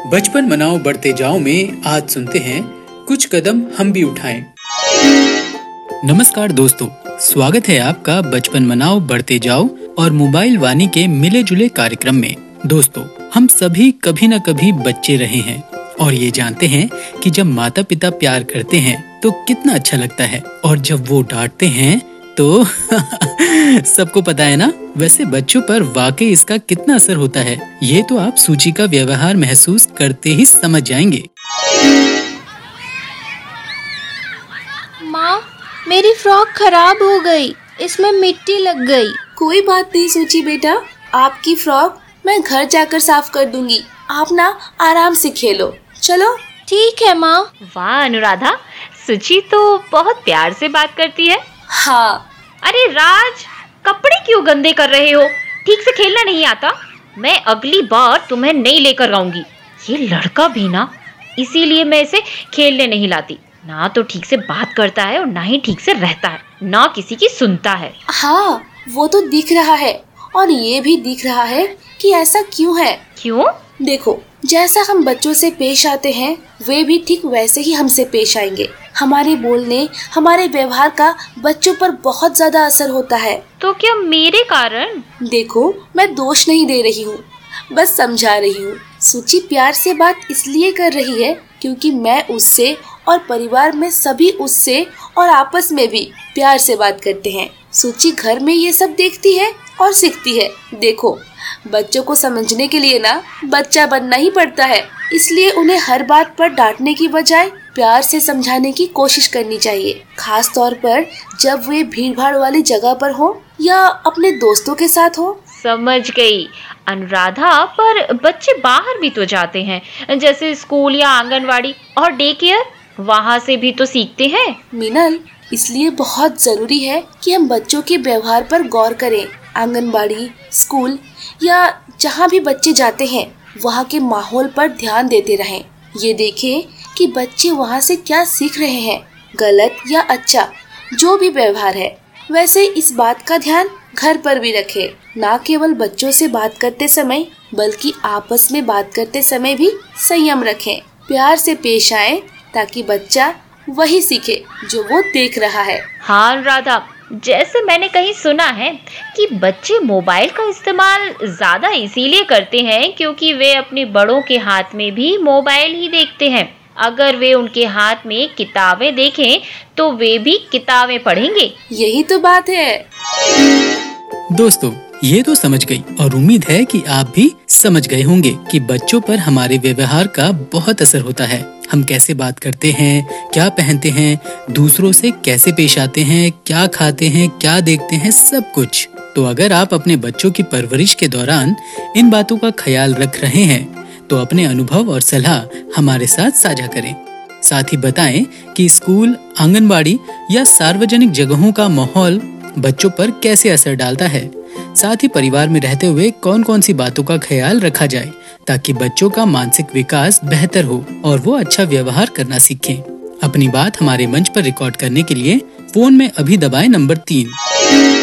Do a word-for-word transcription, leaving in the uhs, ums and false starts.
बचपन मनाओ बढ़ते जाओ में आज सुनते हैं कुछ कदम हम भी उठाएं। नमस्कार दोस्तों, स्वागत है आपका बचपन मनाओ बढ़ते जाओ और मोबाइल वाणी के मिले जुले कार्यक्रम में। दोस्तों, हम सभी कभी न कभी बच्चे रहे हैं और ये जानते हैं कि जब माता पिता प्यार करते हैं तो कितना अच्छा लगता है और जब वो डांटते हैं तो सबको पता है ना। वैसे बच्चों पर वाकई इसका कितना असर होता है ये तो आप सूची का व्यवहार महसूस करते ही समझ जाएंगे। माँ, मेरी फ्रॉक खराब हो गई, इसमें मिट्टी लग गई। कोई बात नहीं सूची बेटा, आपकी फ्रॉक मैं घर जाकर साफ कर दूंगी। आप ना आराम से खेलो। चलो। ठीक है माँ। वाह अनुराधा, सूची तो बहुत प्यार से बात करती है। हाँ। अरे राज, कपड़े क्यों गंदे कर रहे हो? ठीक से खेलना नहीं आता? मैं अगली बार तुम्हें नहीं लेकर आऊंगी। ये लड़का भी ना, इसीलिए मैं इसे खेलने नहीं लाती। ना तो ठीक से बात करता है और ना ही ठीक से रहता है, ना किसी की सुनता है। हाँ, वो तो दिख रहा है और ये भी दिख रहा है कि ऐसा क्यों है। क्यों? देखो, जैसा हम बच्चों से पेश आते हैं वे भी ठीक वैसे ही हमसे पेश आएंगे। हमारे बोलने, हमारे व्यवहार का बच्चों पर बहुत ज्यादा असर होता है। तो क्या मेरे कारण? देखो, मैं दोष नहीं दे रही हूँ, बस समझा रही हूँ। सूची प्यार से बात इसलिए कर रही है क्योंकि मैं उससे और परिवार में सभी उससे और आपस में भी प्यार से बात करते हैं। सूची घर में ये सब देखती है और सीखती है। देखो, बच्चों को समझने के लिए ना बच्चा बनना ही पड़ता है, इसलिए उन्हें हर बात पर डांटने की बजाय प्यार से समझाने की कोशिश करनी चाहिए। खास तौर पर जब वे भीड़ भाड़ वाली जगह पर हो या अपने दोस्तों के साथ हो। समझ गई अनुराधा, पर बच्चे बाहर भी तो जाते हैं, जैसे स्कूल या आंगनवाड़ी और डे केयर, वहाँ से भी तो सीखते हैं। मीनल, इसलिए बहुत जरूरी है कि हम बच्चों के व्यवहार पर गौर करें। आंगनबाड़ी, स्कूल या जहाँ भी बच्चे जाते हैं वहाँ के माहौल पर ध्यान देते रहें। ये देखें कि बच्चे वहाँ से क्या सीख रहे हैं, गलत या अच्छा, जो भी व्यवहार है। वैसे इस बात का ध्यान घर पर भी रखें। ना केवल बच्चों से बात करते समय बल्कि आपस में बात करते समय भी संयम रखें। प्यार से पेश आए ताकि बच्चा वही सीखे जो वो देख रहा है। हाँ अनुराधा, जैसे मैंने कहीं सुना है कि बच्चे मोबाइल का इस्तेमाल ज्यादा इसीलिए करते हैं क्योंकि वे अपने बड़ों के हाथ में भी मोबाइल ही देखते हैं। अगर वे उनके हाथ में किताबें देखें तो वे भी किताबें पढ़ेंगे। यही तो बात है। दोस्तों, ये तो समझ गई और उम्मीद है कि आप भी समझ गए होंगे कि बच्चों पर हमारे व्यवहार का बहुत असर होता है। हम कैसे बात करते हैं, क्या पहनते हैं, दूसरों से कैसे पेश आते हैं, क्या खाते हैं, क्या देखते हैं, सब कुछ। तो अगर आप अपने बच्चों की परवरिश के दौरान इन बातों का ख्याल रख रहे हैं तो अपने अनुभव और सलाह हमारे साथ साझा करें। साथ ही बताएं कि स्कूल, आंगनबाड़ी या सार्वजनिक जगहों का माहौल बच्चों पर कैसे असर डालता है। साथ ही परिवार में रहते हुए कौन कौन सी बातों का ख्याल रखा जाए ताकि बच्चों का मानसिक विकास बेहतर हो और वो अच्छा व्यवहार करना सीखें। अपनी बात हमारे मंच पर रिकॉर्ड करने के लिए फोन में अभी दबाएं नंबर तीन।